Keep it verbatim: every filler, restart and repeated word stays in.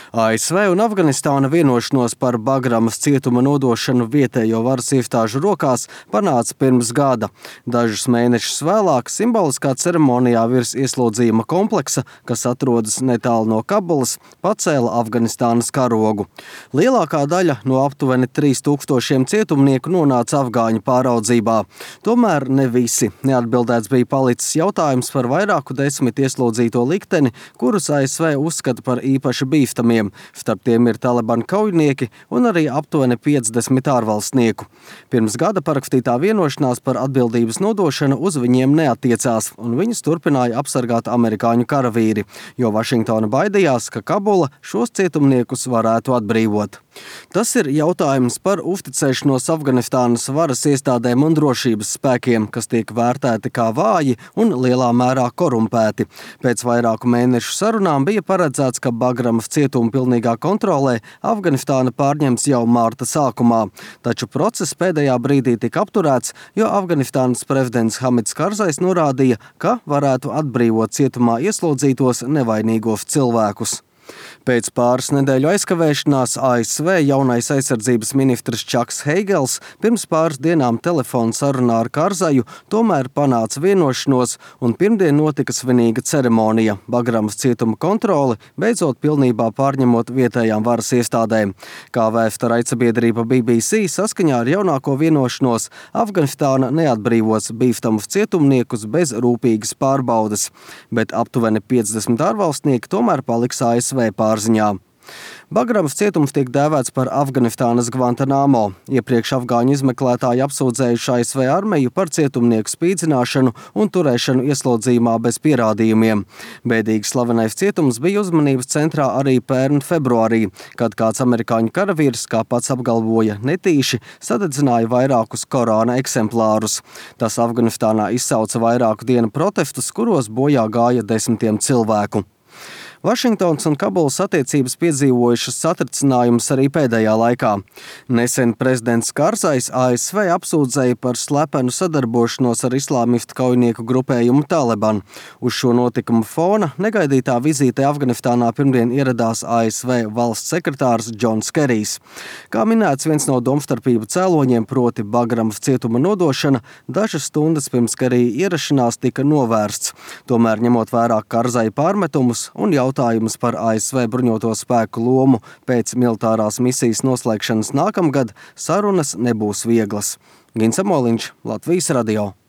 A S V un Afganistāna vienošanos par Bagramas cietuma nodošanu vietējo varas iestāžu rokās panāca pirms gada. Dažus mēnešus vēlāk simboliskā ceremonijā virs ieslodzījuma kompleksa, kas atrodas netālu no Kabulas, pacēla Afganistānas karogu. Lielākā daļa no aptuveni trīs tūkstošiem cietumnieku nonāca afgāņu pāraudzībā. Tomēr ne visi. Neatbildēts bija palicis jautājums par vairāku desmit ieslodzīto likteni, kurus A S V uzskata par īpaši bīstamiem. Starp tiem ir Taliban kaujinieki un arī aptuveni piecdesmit ārvalstnieku. Pirms gada parakstītā vienošanās par atbildības nodošanu uz viņiem neatiecās, un viņus turpināja apsargāt amerikāņu karavīri, jo Vašingtona baidījās, ka Kabula šos cietumniekus varētu atbrīvot. Tas ir jautājums par uzticēšanos Afganistānas varas iestādēm un drošības spēkiem, kas tiek vērtēti kā vāji un lielā mērā korumpēti. Pēc vairāku mēnešu sarunām bija paredzēts, ka Bagramas cietuma pilnīgā kontrolē Afganistāna pārņems jau mārta sākumā. Taču process pēdējā brīdī tika apturēts, jo Afganistānas prezidents Hamids Karzais norādīja, ka varētu atbrīvot cietumā ieslodzītos nevainīgos cilvēkus. Pēc pāris nedēļu aizkavēšanās A S V jaunais aizsardzības ministrs Čaks Heigels pirms pāris dienām telefonu sarunā ar Karzaju tomēr panāca vienošanos, un pirmdien notika svinīga ceremonija – Bagramas cietuma kontroli, beidzot pilnībā pārņemot vietējām varas iestādēm. Kā vēsta raidsabiedrība B B C, saskaņā ar jaunāko vienošanos Afganistāna neatbrīvos bīstamus cietumniekus bez rūpīgas pārbaudes, bet aptuveni piecdesmit ārvalstnieki tomēr paliks A S V pārziņā. Bagramas cietums tiek dēvēts par Afganistānas Guantanamo. Iepriekš afgāņu izmeklētāji apsūdzējuši A S V armiju par cietumnieku spīdzināšanu un turēšanu ieslodzījumā bez pierādījumiem. Bēdīgi slavenais cietums bija uzmanības centrā arī pērn februārī, kad kāds amerikāņu karavīrs, kā pats apgalvoja, netīši sadedzināja vairākus Korāna eksemplārus. Tas Afganistānā izsauca vairāku dienu protestus, kuros bojā gāja desmitiem cilvēku. Vašingtons un Kabulas attiecības piedzīvojušas satricinājumus arī pēdējā laikā. Nesen prezidents Karzais A S V apsūdzēja par slepenu sadarbošanos ar islāmistu kaujinieku grupējumu Taliban. Uz šo notikumu fona negaidītā vizītē Afganistānā pirmdien ieradās A S V valsts sekretārs Džons Kerijs. Kā minēts, viens no domstarpību cēloņiem, proti Bagramas cietuma nodošana, dažas stundas pirms Kerija ierašanās tika novērsts. Tomēr, ņemot vērā Karzai pārmetumus un jautājumus, Jautājums par A S V bruņoto spēku lomu pēc militārās misijas noslēgšanas nākamgad, sarunas nebūs vieglas. Gins Amoliņš, Latvijas radio.